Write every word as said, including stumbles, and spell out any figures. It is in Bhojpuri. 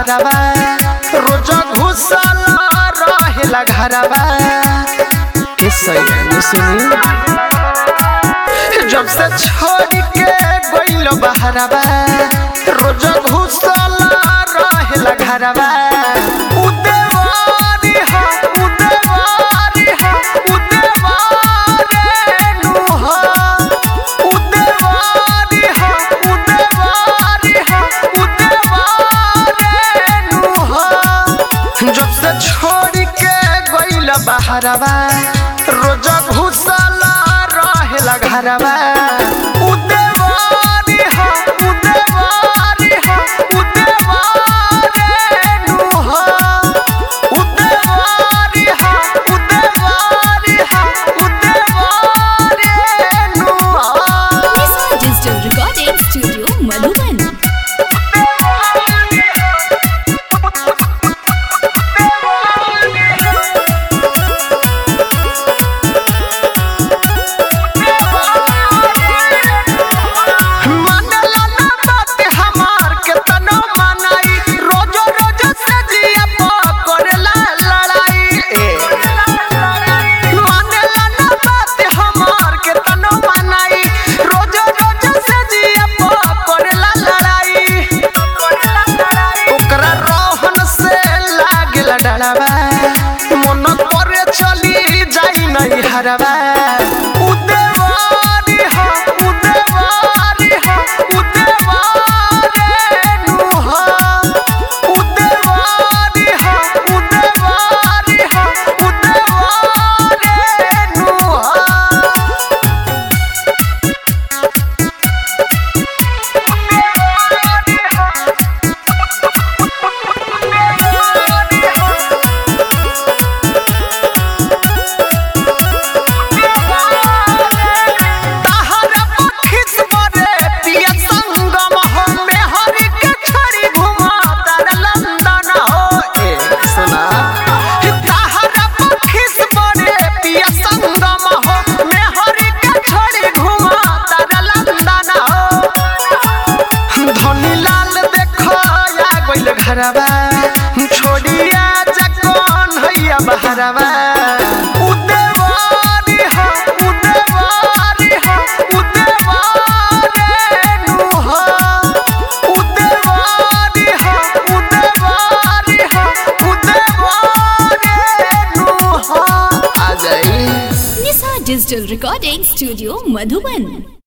बहरवा रोज घुसल रहेला घरवा के सही सुनी जब से छोड़ के गइल बहरवा रोज घुसल रहेला घरवा उदेवारी हा उदेवारी हा उदेवारे नु हा उदेवारी हा उदेवारी हा उदेवारे नु हा जब से छोड़ के गइल बहरवा रोज घुसल रहेला घरवा उदेवारी हा उदेवारी हा उदेवारे नु हा उदेवारी हा उदेवारी हा उदेवारे नु हा Nisma Digital Recording Studio, Madhuban. मनला ना बात हमार के तनो मनाई रोजो रोजो से जिया पकड़ला लड़ाई मनला ना बात हमार के तनो मनाई रोजो रोजो से जिया पकड़ला लड़ाई ओकरा रोहन से लागला डड़वा मन करे चली जाई नहीं हरवा उदेवारी हा उदेवारी हा उदेवारे नु हा उदेवारी हा उदेवारी हा उदेवारे नु हा तहरा पखिस बरे पिया संगम हो में हरि के छड़ी घुमा तर लंदन हो ए सुना तहरा पखिस बरे पिया संगम हो में हरि के छड़ी घुमा तर लंदन हो धनी लाल देखो या गइल घरवा छोड़िया जकन हैया बहरवा उदेवारी हा उदेवारी हा उदेवारे नु हा उदेवारी हा उदेवारी हा उदेवारे नु हा आ जाई Nisma Digital Recording Studio, Madhuban.